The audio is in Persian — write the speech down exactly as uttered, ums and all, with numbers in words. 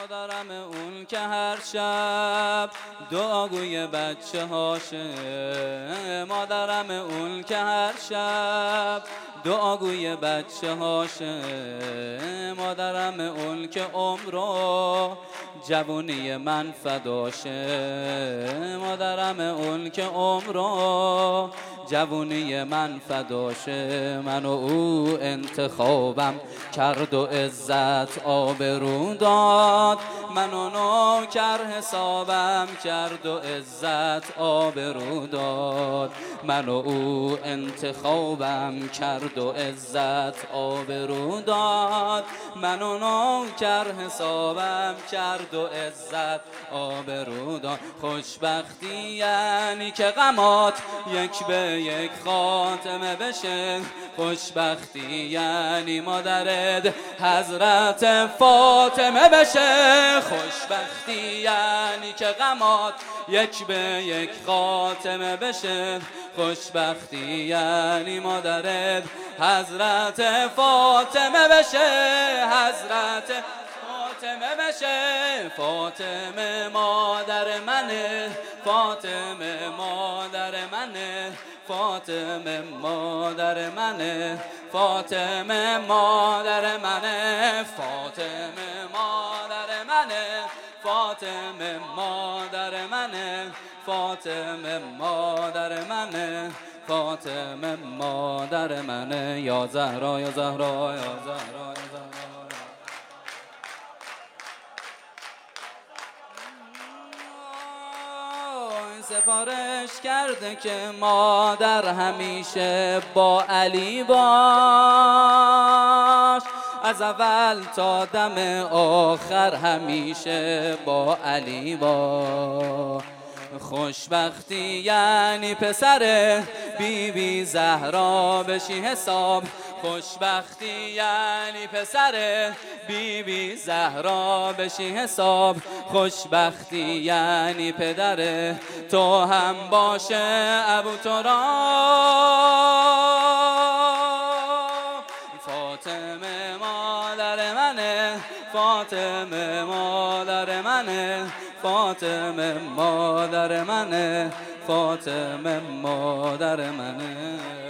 مادرم اون که هر شب دعاگوی بچه هاشه، مادرم اون که هر شب دعاگوی بچه هاشه، مادرم اون که عمرو جوونی من فداشه، مادرم اون که عمرو جوونی من فداشه. من و او انتخابم کرد و عزت آبرو داد، من و نوکر حسابم کرد و عزت آبرو داد، من و او انتخابم کرد و عزت آبرو داد، من و نوکر حسابم کرد و عزت آبرو داد. خوشبختی یعنی که غمات یک به یک خاتمه بشه، خوشبختی یعنی مادرت حضرت فاطمه بشه، خوشبختی یعنی که غمات یک به یک خاتمه بشه، خوشبختی یعنی مادرت حضرت فاطمه بشه، حضرت فاطمه بشه. فاطمه مادر منه، فاطمه مادر منه، فاطمه مادر منه، فاطمه مادر منه، فاطمه مادر منه، فاطمه مادر منه، فاطمه مادر منه، فاطمه مادر منه. یا زهرا یا زهرا یا زهرا یا زهرا. سفارش کرده که مادر همیشه با علی باش، از اول تا دم آخر همیشه با علی باش. خوشبختی یعنی پسر بی بی زهرا بشی حساب، خوشبختی یعنی پسر بی بی زهرا بشی حساب، خوشبختی یعنی پدر تو هم باشه ابو تراب. فاطمه مادر منه، فاطمه مادر منه، فاطمه مادر منه، فاطمه مادر منه.